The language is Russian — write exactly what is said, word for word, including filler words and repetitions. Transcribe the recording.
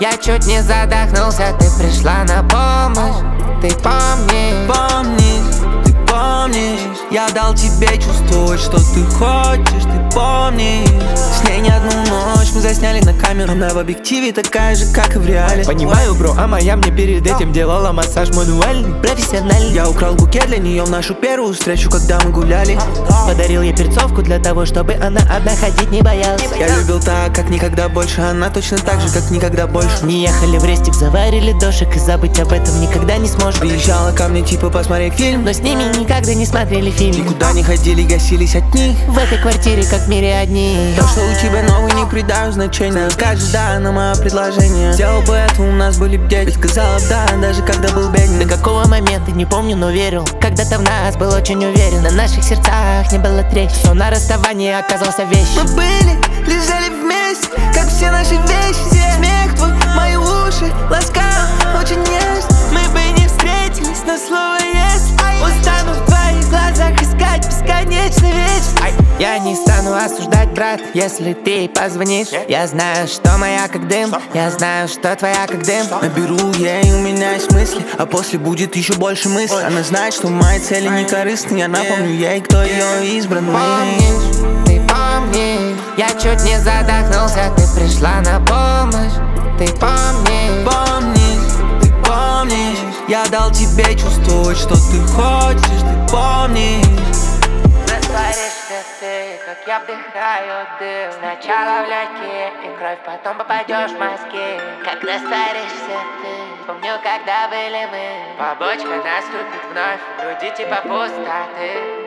Я чуть не задохнулся, ты пришла на помощь. Ты помнишь? Помнишь, ты помнишь. Я дал тебе чувствовать, что ты хочешь. Ты помнишь. С ней не одну ночь мы засняли на камеру. Она в объективе такая же, как и в реале. Понимаю, бро, а моя мне перед этим делала массаж мануальный, профессиональный. Я украл букет для нее в нашу первую встречу, когда мы гуляли. Подарил ей перцовку для того, чтобы она одна ходить не боялась. Я любил так, как никогда больше. Она точно так же, как никогда больше. Не ехали в рестик, заварили дошек, и забыть об этом никогда не сможешь. Приезжала ко мне типа посмотреть фильм, но с ними никогда не смотрели фильм. Никуда не ходили, гасились от них. В этой квартире как в мире одни. То, что у тебя новый, не придаю значения. Скажешь да на мое предложение. Сделал бы это, у нас были б дети. Сказала б да, даже когда был бедный. До какого момента, не помню, но верил. Когда-то в нас был очень уверен. На наших сердцах не было трещин, но на расставании оказался вещь. Мы были, лежали вместе, как все наши вещи. Смех твой, мои уши ласкал очень нежно. Мы бы не встретились, но слово есть. Устану в твоих глазах искать бесконечно вечность. Я не стану осуждать, брат, если ты позвонишь. Я знаю, что моя как дым, я знаю, что твоя как дым. Наберу ей, у меня есть мысли, а после будет еще больше мыслей. Она знает, что мои цели не корыстны. Я напомню ей, кто ее избранный. Помнишь, ты помнишь, я чуть не задохнулся, ты пришла на помощь. Ты помнишь, помнишь, ты помнишь. Я дал тебе чувствовать, что ты хочешь. Ты помнишь. Растворишься ты, как я вдыхаю дым. Сначала в легкие и кровь, потом попадешь в мозги. Как растворишься ты, помню, когда были мы. Побочка наступит вновь, в груди типа пустоты.